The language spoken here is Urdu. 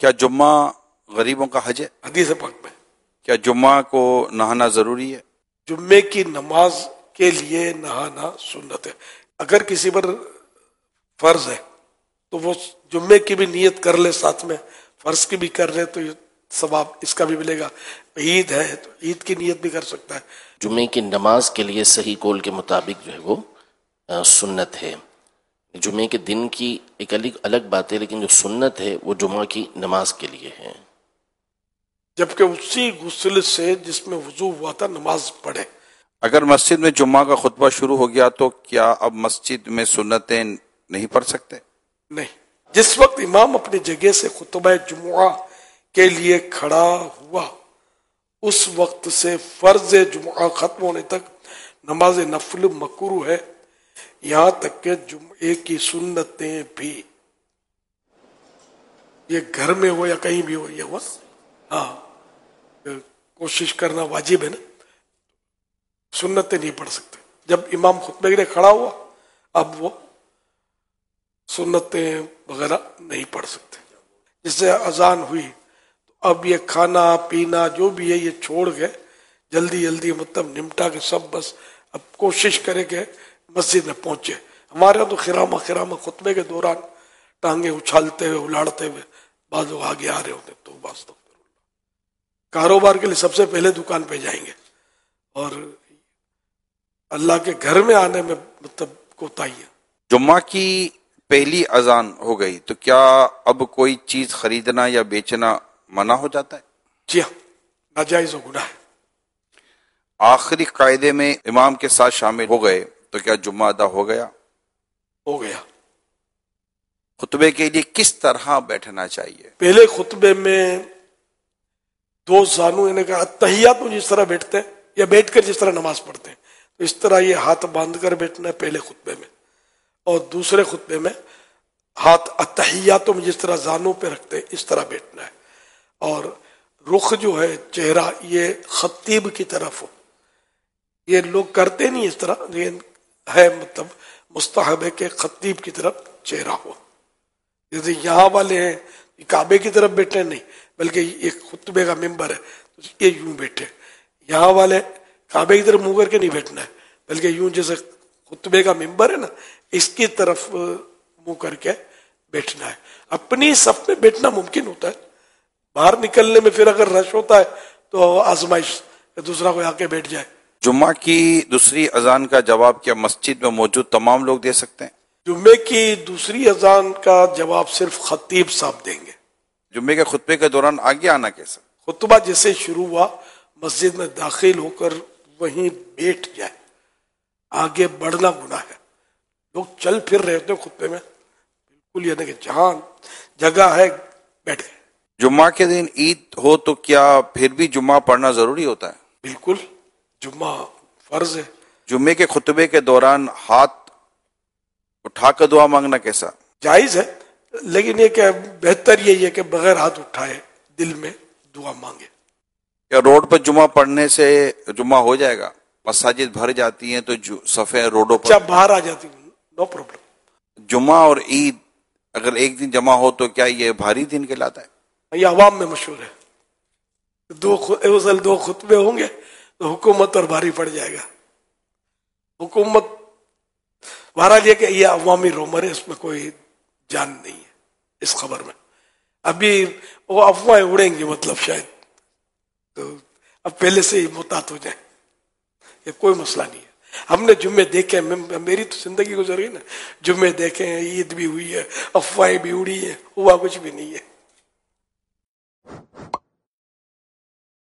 کیا جمعہ غریبوں کا حج ہے؟ حدیث پاک میں کیا جمعہ کو نہانا ضروری ہے؟ جمعے کی نماز کے لیے نہانا سنت ہے. اگر کسی پر فرض ہے تو وہ جمعے کی بھی نیت کر لے، ساتھ میں فرض کی بھی کر لے تو یہ ثواب اس کا بھی ملے گا. عید ہے تو عید کی نیت بھی کر سکتا ہے. جمعے کی نماز کے لیے صحیح قول کے مطابق جو ہے وہ سنت ہے. جمعے کے دن کی ایک الگ بات ہے، لیکن جو سنت ہے وہ جمعہ کی نماز کے لیے ہے. جبکہ اسی غسل سے جس میں وضو ہوا تھا نماز پڑھے. اگر مسجد میں جمعہ کا خطبہ شروع ہو گیا تو کیا اب مسجد میں سنتیں نہیں پڑھ سکتے؟ نہیں، جس وقت امام اپنی جگہ سے خطبہ جمعہ کے لیے کھڑا ہوا اس وقت سے فرض جمعہ ختم ہونے تک نماز نفل مکروہ ہے، یہاں تک کہ جمعے کی سنتیں بھی. یہ گھر میں ہو یا کہیں بھی ہو، یہ ہوا کوشش کرنا واجب ہے نا. سنتیں نہیں پڑھ سکتے. جب امام خطبے کے لیے کھڑا ہوا اب وہ سنتیں وغیرہ نہیں پڑھ سکتے. جس سے اذان ہوئی تو اب یہ کھانا پینا جو بھی ہے یہ چھوڑ کے جلدی جلدی مطلب نمٹا کے سب بس اب کوشش کرے کہ مسجد میں پہنچے. ہمارے یہاں تو خرامہ خطبے کے دوران ٹانگیں اچھالتے ہوئے الاڑتے ہوئے بعض لوگ آگے آ رہے ہوتے تو بس تو کاروبار کے لیے سب سے پہلے دکان پہ جائیں گے اور اللہ کے گھر میں آنے میں مطلب کوتاہی ہے. جمعہ کی پہلی اذان ہو گئی تو کیا اب کوئی چیز خریدنا یا بیچنا منع ہو جاتا ہے؟ جی ہاں، ناجائز و گناہ ہے. آخری قاعدے میں امام کے ساتھ شامل ہو گئے تو کیا جمعہ ادا ہو گیا؟ ہو گیا. خطبے کے لیے کس طرح بیٹھنا چاہیے؟ پہلے خطبے میں دو زانو یعنی کہ اتحیات میں جس طرح بیٹھتے ہیں یا بیٹھ کر جس طرح نماز پڑھتے ہیں تو اس طرح یہ ہاتھ باندھ کر بیٹھنا ہے پہلے خطبے میں، اور دوسرے خطبے میں ہاتھ اتحیاتوں میں جس طرح زانوں پہ رکھتے ہیں اس طرح بیٹھنا ہے. اور رخ جو ہے چہرہ یہ خطیب کی طرف ہو. یہ لوگ کرتے نہیں اس طرح، لیکن ہے مطلب مستحب ہے کہ خطیب کی طرف چہرہ ہو. جیسے یہاں والے ہیں کعبے کی طرف بیٹھے نہیں بلکہ ایک خطبے کا ممبر ہے تو یہ یوں بیٹھے. یہاں والے کعبے کی طرف منہ کر کے نہیں بیٹھنا ہے بلکہ یوں جیسے خطبے کا ممبر ہے نا اس کی طرف منہ کر کے بیٹھنا ہے. اپنی صف میں بیٹھنا ممکن ہوتا ہے، باہر نکلنے میں پھر اگر رش ہوتا ہے تو آزمائش دوسرا کوئی آ کے بیٹھ جائے. جمعہ کی دوسری اذان کا جواب کیا مسجد میں موجود تمام لوگ دے سکتے ہیں؟ جمعے کی دوسری اذان کا جواب صرف خطیب صاحب دیں گے. جمعے کے خطبے کے دوران آگے آنا کیسا؟ خطبہ جیسے شروع ہوا مسجد میں داخل ہو کر وہیں بیٹھ جائے. آگے بڑھنا گناہ ہے. لوگ چل پھر رہے ہوتے خطبے میں، بالکل یعنی کہ جہاں جگہ ہے بیٹھ گئے. جمعہ کے دن عید ہو تو کیا پھر بھی جمعہ پڑھنا ضروری ہوتا ہے؟ بالکل، جمعہ فرض ہے. جمعے کے خطبے کے دوران ہاتھ اٹھا کر دعا مانگنا کیسا؟ جائز ہے، لیکن یہ کہ بہتر یہی ہے کہ بغیر ہاتھ اٹھائے دل میں دعا مانگے. یا روڈ پر جمعہ پڑھنے سے جمعہ ہو جائے گا؟ مساجد بھر جاتی ہیں تو صفیں روڈوں پر باہر آ جاتی نو پرابلم. جمعہ اور عید اگر ایک دن جمع ہو تو کیا یہ بھاری دن کہلاتا ہے؟ یہ عوام میں مشہور ہے. دو خطبے ہوں گے تو حکومت اور بھاری پڑ جائے گا. حکومت بہرحال یہ کہ یہ عوامی رومر ہے، اس میں کوئی جان نہیں ہے اس خبر میں. ابھی وہ افواہیں اڑیں گی مطلب شاید، تو اب پہلے سے ہی محتاط ہو جائیں. یہ کوئی مسئلہ نہیں ہے. ہم نے جمعے دیکھے، میری تو زندگی گزر گئی نا، جمعے دیکھے ہیں، عید بھی ہوئی ہے، افواہیں بھی اڑی ہے، ہوا کچھ بھی نہیں ہے.